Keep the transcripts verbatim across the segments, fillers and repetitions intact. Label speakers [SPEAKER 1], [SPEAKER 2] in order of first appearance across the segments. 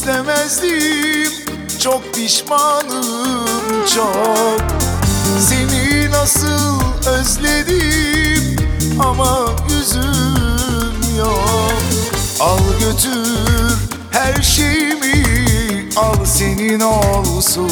[SPEAKER 1] istemezdim. Çok pişmanım çok. Seni nasıl özledim ama yüzüm yok. Al götür her şeyimi, al senin olsun.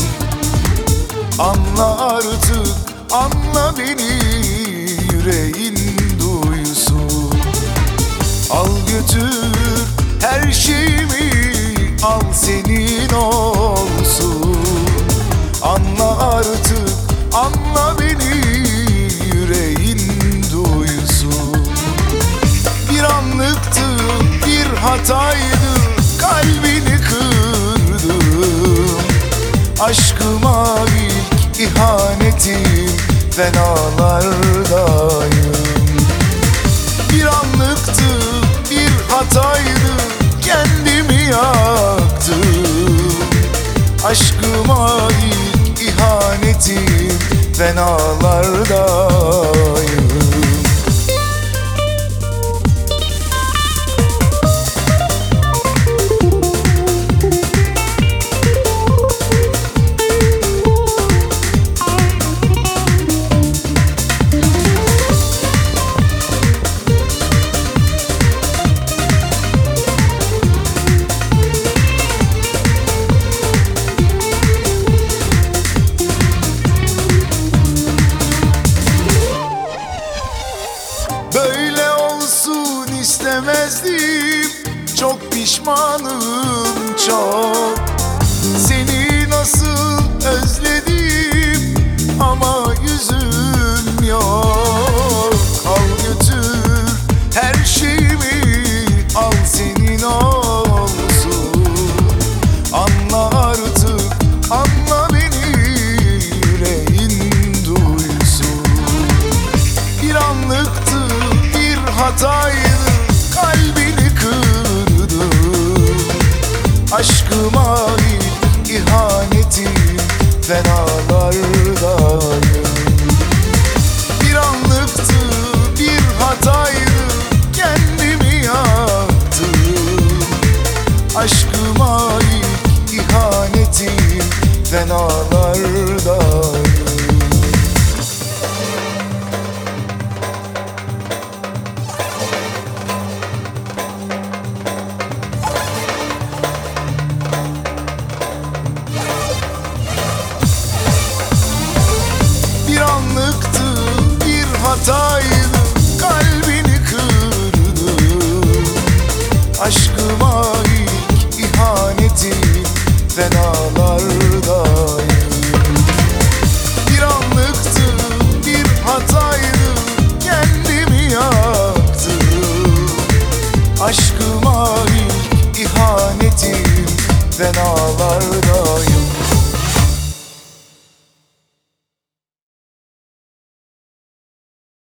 [SPEAKER 1] Anla artık, anla beni, yüreğin duysun. Al götür her şeyimi, al senin olsun. Anla artık, anla beni, yüreğin duysun. Bir anlıktı, bir hataydı, kalbini kırdım. Aşkıma ilk ihanetim, fenalardayım. Bir anlıktı, bir hataydı, kendimi yaktım. Aşkıma ilk ihanetim, fenalardayım. Böyle olsun istemezdim. Çok pişmanım çok. Seni nasıl özledim ama yüzüm yok.